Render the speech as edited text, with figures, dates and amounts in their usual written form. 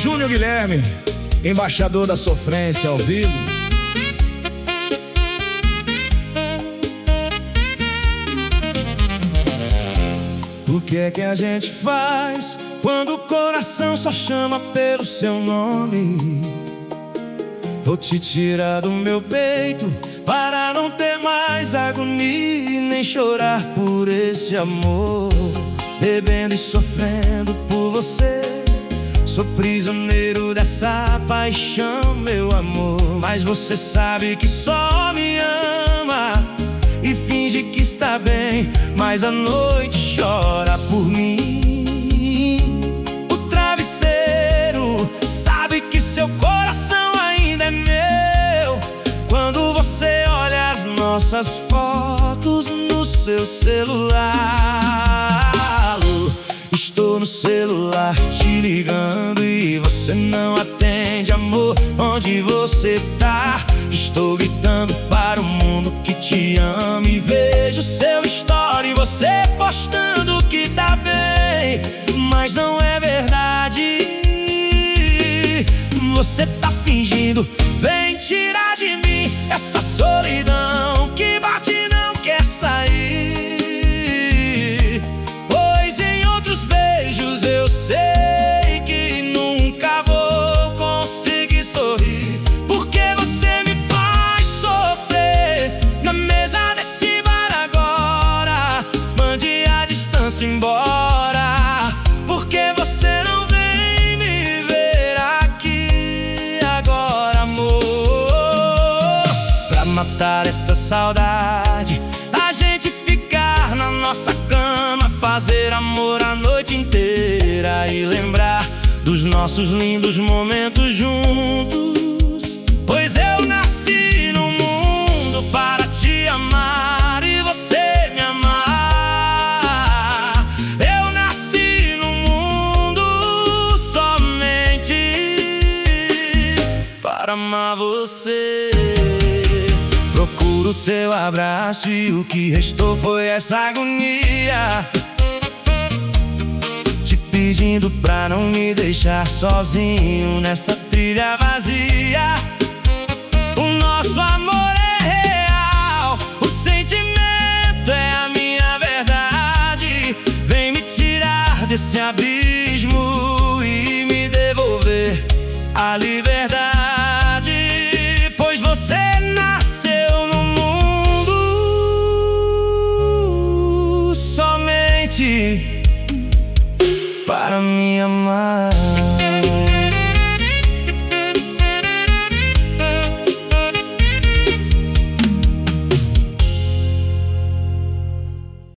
Júnior Guilherme, embaixador da sofrência ao vivo. O que é que a gente faz quando o coração só chama pelo seu nome? Vou te tirar do meu peito para não ter mais agonia e nem chorar por esse amor. Bebendo e sofrendo por você, sou prisioneiro dessa paixão, meu amor. Mas você sabe que só me ama e finge que está bem, mas à noite chora por mim. O travesseiro sabe que seu coração ainda é meu quando você olha as nossas fotos no seu celular. Estou no celular te ligando e você não atende, amor. Onde você tá? Estou gritando para o mundo que te ama e vejo seu story, você postando que tá bem, mas não é verdade. Você tá fingindo, vem tirar de mim essa solidão que bate e não quer sair. Pois em outros beijos eu sei que nunca vou conseguir sorrir, porque você me faz sofrer na mesa desse bar agora. Mande a distância embora, porque você não vem me ver aqui agora, amor. Pra matar essa saudade, a gente ficar na nossa cama, fazer amor a noite inteira e lembrar dos nossos lindos momentos juntos. Pois eu nasci no mundo para te amar e você me amar. Eu nasci no mundo somente para amar você. Procuro teu abraço e o que restou foi essa agonia, te pedindo pra não me deixar sozinho nessa trilha vazia. O nosso amor é real, o sentimento é a minha verdade. Vem me tirar desse abismo e me devolver a liberdade. Pois você nasceu no mundo somente para me amar.